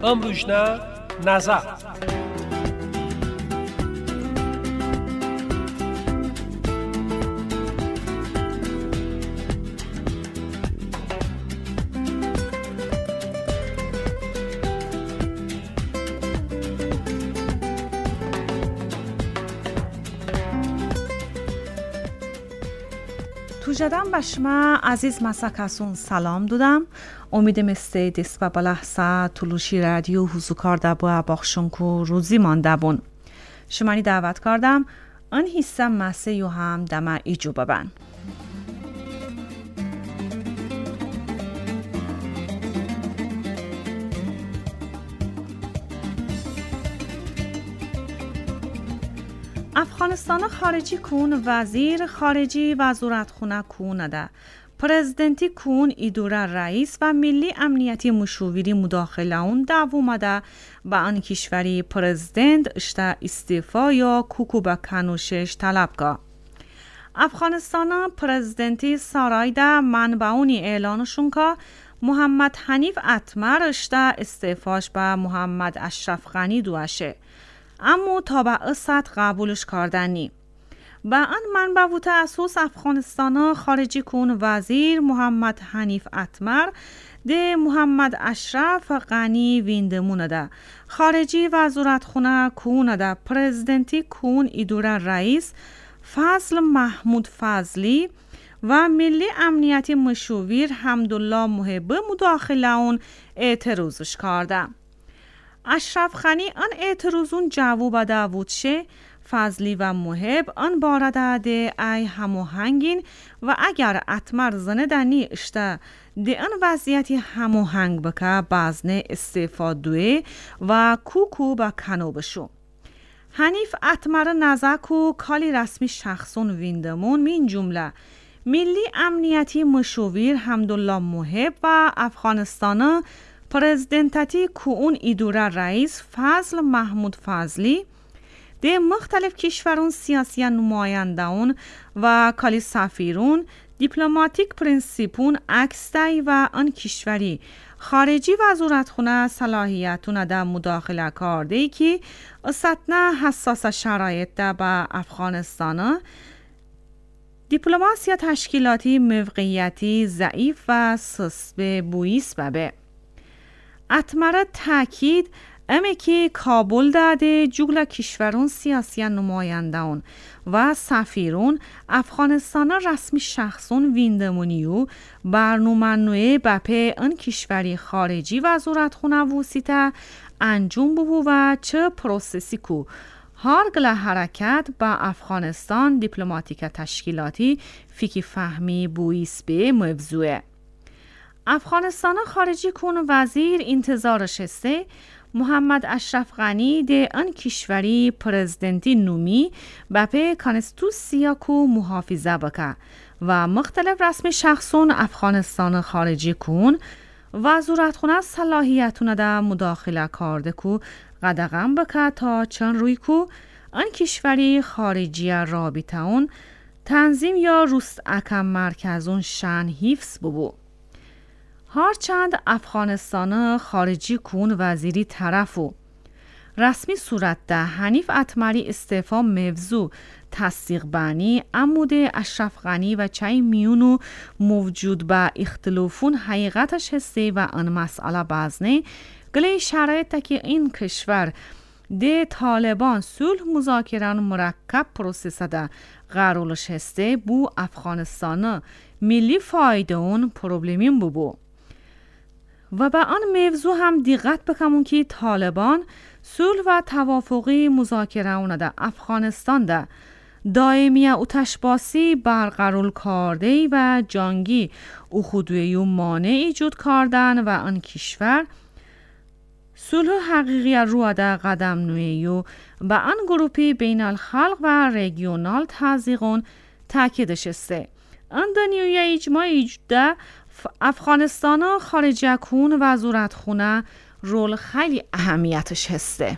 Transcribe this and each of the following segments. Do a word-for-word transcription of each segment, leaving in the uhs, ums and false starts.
امروشنا نظر. توجدم بشما عزیز مساکسون سلام دودم. امیدم استه دست و بلحظه تلوشی رادیو حضور کرده با باخشون که روزی مانده بون. شمانی دعوت کردم ان حصه مسه یو هم دم ایجو ببن. افغانستان خارجی کون وزیر خارجی وزارت خونه کون ده. پرزیدنتی کون ایدوره رئیس و ملی امنیتی مشاوری مداخله اون دوومده با آن کشوری پرزیدنت اشته استعفا یا کوکوبا کنوشش طلب که. افغانستان پرزیدنتی سارای ده منبعونی اعلانشون که محمد حنیف اتمر اشته استعفاش به محمد اشرف غنی دوشه. اما تا به اصد قبولش کردنی. با آن منبع و تأسیس افغانستان خارجی کون وزیر محمد حنیف اتمر ده محمد اشرف غنی ویندمونه ده. خارجی وزارت خونه کون ده. پرزیدنتی کون ایدوره رئیس فضل محمود فضلی و ملی امنیتی مشاور حمدالله محب مداخله اون اعتراضش کرده. اشرف غنی آن اعتراضون جواب داود شه فضلی و محب آن بارده ده ای هماهنگین و اگر اتمر زنه دنی اشته ده آن وضعیتی هماهنگ بکه بازنه استعفا دوه و کوکو با کنو بشو. حنیف اتمر نزاکو کالی رسمی شخصون ویندمون من جمله ملی امنیتی مشاور حمدالله محب و افغانستان پرزیدنتاتی کون ایدوره رئیس فضل محمود فضلی ده مختلف کشورون سیاسی نمایندهون و کالی سفیرون دیپلماتیک پرنسیپون اکستای و آن کشوری خارجی وزارت خونه صلاحیتون ده مداخله کرده ای که استنا حساس شرایط ده با افغانستان دیپلماسی تشکیلاتی موقعیتی ضعیف و سسب بویس ببه. اتمر تاکید امی که کابل داده جگل کشورون سیاسی نمایندهون و سفیرون افغانستان رسمی شخصون ویندمونیو برنامه نوی بپه ان کشوری خارجی وزارت خونه وسیطه انجام ببو و چه پروسسی کو هر گله حرکت با افغانستان دیپلماتیک تشکیلاتی فیکی فهمی بویس به موضوعه. افغانستان خارجی کون وزیر انتظارش هسته محمد اشرف غنی ده آن کشوری پرزیدنتی نومی بپه کانستوسیا کو محافظه بکه و مختلف رسمی شخصون افغانستان خارجی کون وزارت خونه صلاحیتون ده مداخله کرده کو قدغن بکه تا چند روی کو آن کشوری خارجی رابطه اون تنظیم یا روست اکم مرکزون شن حفظ ببو. هرچند افغانستان خارجی کون وزیری طرفو رسمی صورت ده حنیف اتمری استعفا موضوع تصدیق بانی عمود اشرف غنی و چای میونو موجود با اختلافون حقیقتش هسته و آن مسئله بازنه گلی شرایط که این کشور ده طالبان صلح مذاکران مرکب پروسس ده قرارش هسته بو افغانستان ملی فایده اون پروبلمین بو و به آن موضوع هم دقت بکنون که طالبان صلح و توافقی مذاکره اون ده افغانستان ده دائمی اوتشباسی برقرار کرده و جنگی او خودوی و مانع ایجاد کردن و آن کشور صلح حقیقی رو ده قدم نوی و به آن گروپی بین الخلق و رژیونال تازیقون تاکیدش است. آن دنیوی اجماع ایجده افغانستان خارجی کون وزارت خونه رول خیلی اهمیتش هسته.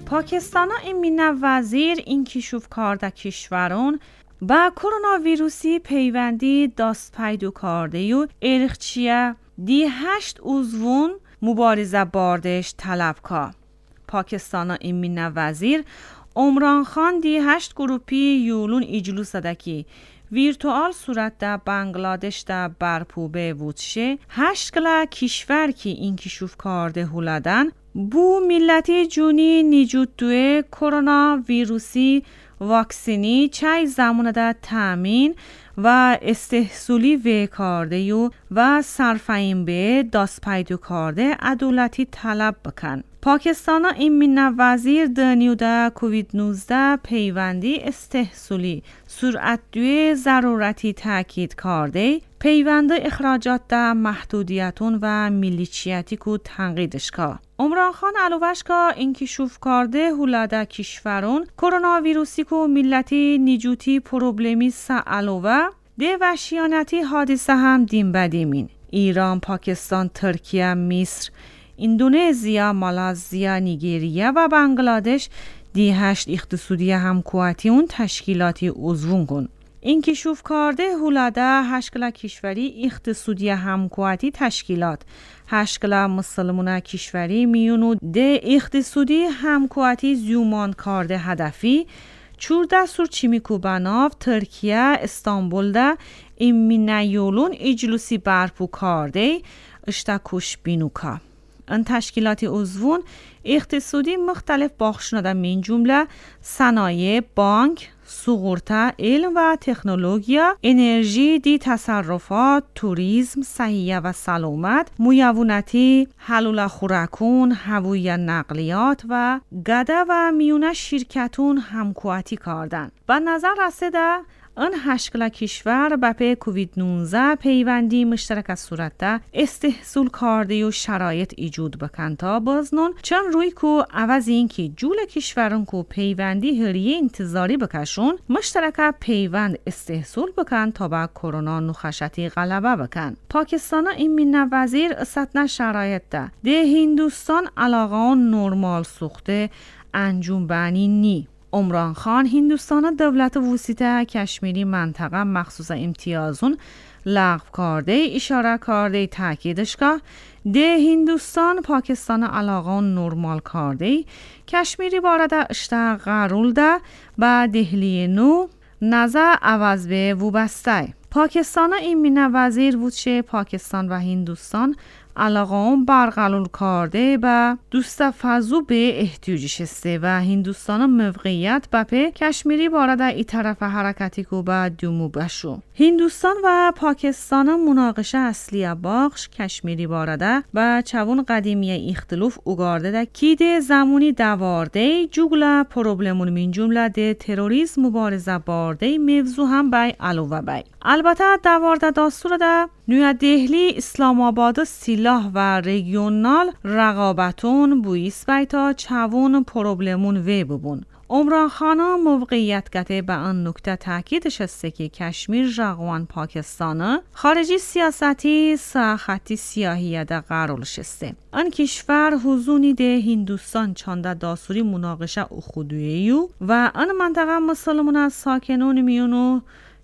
پاکستان امین وزیر این کشوف کارده کشورون با کرونا ویروسی پیوندی داست پیدو کرده و ارخچیه دی هشت عضوون مبارزه باردش طلب که. پاکستان امین وزیر عمران خان دی هشت گروپی یولون اجلوس ده که ویرتوال صورت ده بنگلادش ده برپوبه وودشه هشت گله کشور که این کشوف کرده هولدن بو ملتی جونی نیجود دوی کرونا ویروسی واکسینی چای زمان ده تامین و استحصولی وی کرده یو و صرفین به داست پیدو کرده عدالتی طلب بکن. پاکستان امین وزیر دنیو ده کووید نوزده پیوندی استحصولی سرعت دوی ضرورتی تاکید کرده پیوند اخراجات ده محدودیتون و ملیچیتی کو تنقیدش که. عمران خان علوش که این کشوف کرده هولاده کشورون کرونا ویروسی کو ملتی نیجوتی پروبلمی سا علوه ده وحشیانتی حادثه هم دیم بدیمین. ایران، پاکستان، ترکیه، مصر، اندونزیا، مالزیا، نیگریه و بنگلادش دی هشت اقتصادی همکواتی اون تشکیلاتی عضوون کن. این کشوف کرده هولاده هشکل کشوری اقتصادی همکواتی تشکیلات هشکل مسلمون کشوری میونو ده اقتصادی همکواتی زیومان کرده هدفی چورده سور چیمیکو بناف ترکیه استانبول ده ایمینه یولون اجلوسی برپو کرده اشتاکوش بینوکا. ان تشکیلات عضوون اقتصادی مختلف باخشنده من جمله صنایع، بانک، سوغورتا، علم و تکنولوژیا، انرژی دی تصرفات، توریسم، صحیه و سلامت، مویوونتی، حلول خوراکون، هوایی نقلیات و گده و میونه شرکتون همکواتی کردن. به نظر رسیده ان هشکل کشور با پی کووید نوزده پیوندی مشترک از صورت ده استحصول کرده و شرایط ایجود بکن تا بازنون چون روی کو عوض این که جول کشورون کو پیوندی هریه انتظاری بکشون مشترک پیوند استحصول بکن تا با کرونا نخشتی غلبه بکن. پاکستان امین وزیر استثنا شرایط ده ده هندوستان علاقه نرمال سوخته انجام بانی نی. عمران خان هندوستان دولت وسیطه کشمیری منطقه مخصوص امتیازون لغو کرده اشاره کرده تاکیدش که ده هندوستان پاکستان علاقه نرمال کرده کشمیری بارده اشته قرول ده با دهلی نو نزه عوض به وبسته. پاکستان امین وزیر وچه پاکستان و هندوستان علاقه اون برقرار کرده و دوست فضو به احتیاجش است و هندوستان موقعیت بپه کشمیری بارده ای طرف حرکتی کو با دومو بشو. هندوستان و پاکستان مناقشه اصلی باخش کشمیری بارده و چون قدیمی اختلاف اوگارده ده کی ده زمانی دوارده جوگلا پروبلمون من جمله ده تروریسم مبارزه بارده موضوع هم بای علاوه بای. البته دوارده داستور ده نیو دهلی اسلام آباد سیلاه و ریگیونال رقابتون بویس بیتا چوون پروبلمون وی ببون. عمران خانا موقعیت گته به آن نکته تاکیدش است که کشمیر جغوان پاکستانه خارجی سیاستی ساختی سیاهی ده قرار شسته. آن کشور حضونی ده هندوستان چانده داستوری مناقشه اخودوییو و آن منطقه مسلمان از ساکنون میونو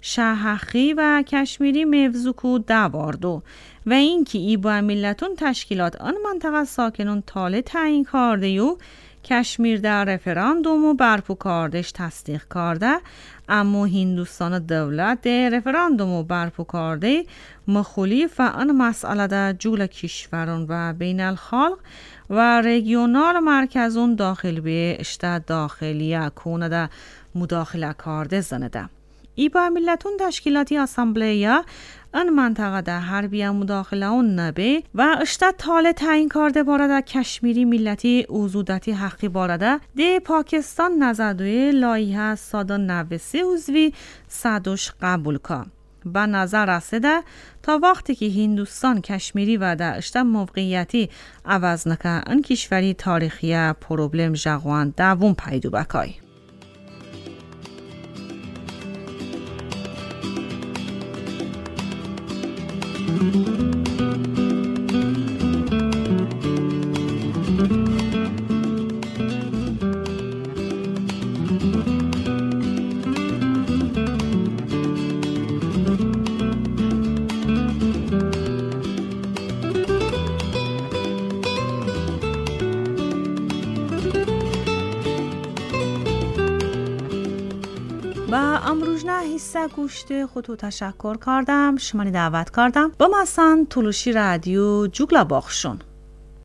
شاهخی و کشمیری موضوع دواردو و اینکه ای با ملتون تشکیلات آن منطقه ساکنون تاله تعیین کرده و کشمیر در رفراندوم و برپو کردش تصدیق کرده اما هندوستان دولت در رفراندوم و برپو کرده مخالف آن مسئله در جول کشوران و بین الخلق و رژیونال مرکزون داخل به اشته داخلیه کونه در مداخله کرده زنده. ای با ملتون تشکیلاتی اسامبلیا ان منطقه ده حربی مداخله اون نبه و اشته تاله تعیین کرده بارده کشمیری ملتی اوزودتی حقی بارده ده پاکستان نزدوی لایحه صد و نود و سه عضوی صدوش قبول که. به نظر رسیده تا وقتی که هندوستان کشمیری و ده اشته موقعیتی عوض نکه ان کشوری تاریخی پروبلم جغوان دوون پیدو بکای. و امروزنا حصه گوشت خودتو تشکر کردم شمانی دعوت کردم با مثلا تلوشی رادیو جوگلا باخشون